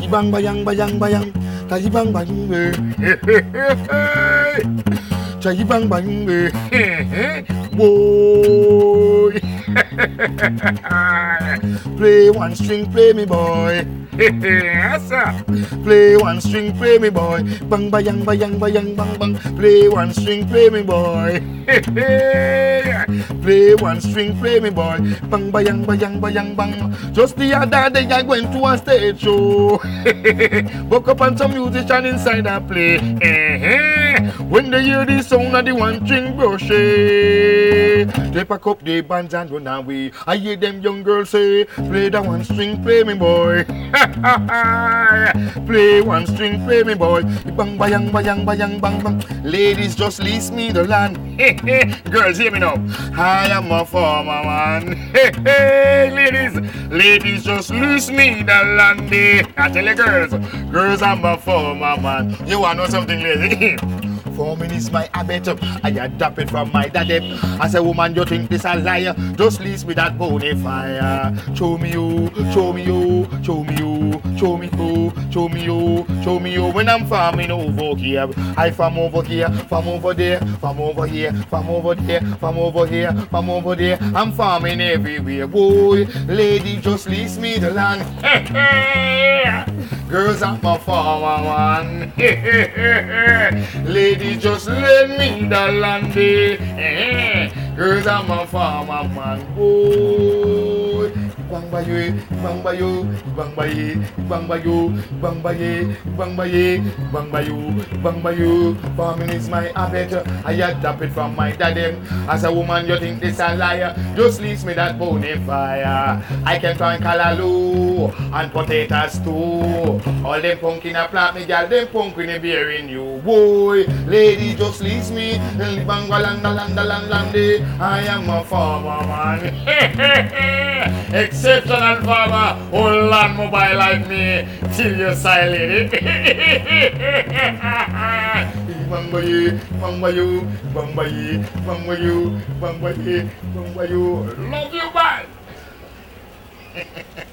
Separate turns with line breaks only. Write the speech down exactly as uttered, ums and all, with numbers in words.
bang bayang bayang bayang, tayi bang bang tayi bang bang boy. Play one string, play me boy. Yes, sir. Play one string, play me boy. Bang bayang bayang bayang bang bang. Play one string, play me boy. Play one string, play me boy. Bang bayang bayang bayang bang. Just the other day I went to a stage show. Woke up on some musician inside a play. When they hear the sound of the one string brochet, they pack up the bands and run away. I hear them young girls say, play that one string, play me boy. Play one string, play me boy. Bang bayang bayang bayang bang bang. Ladies, just lease me the land. Girls, hear me now. I am a farmer man. Ladies, ladies, just lease me the land. I tell you, girls, girls, I'm a farmer man. You wanna know something, lady? Farming is my habit. I adapt it from my daddy. As a woman, you think this a liar? Just lease me that bony fire. Show me you, show me you, show me you, show me you, show me you, show me you. When I'm farming over here, I farm over here, farm over there, farm over here, farm over there, farm over here, farm over there. I'm farming everywhere. Boy, lady, just lease me the land. Girls, I'm a farmer man. Lady, just lend me the land. Girls, I'm a farmer man. Boy, bang bayo, bang bayo, bang baye, bang bayo, bang baye, bang baye, bang bayo, bang bayo. Farming is my habit. I adapt it from my daddy. As a woman, you think this a liar? Just lease me that bony fire. I can find callaloo and potatoes too. All them punk in a plant, me gal, them punk in a beer in you. Boy, lady, just lease me. I am a farmer man. Exceptional farmer, whole land mobile like me. Till you silent. Bang baye, bang bayo, bang baye, bang bayo, bang baye, bang bayo. Love you, bye.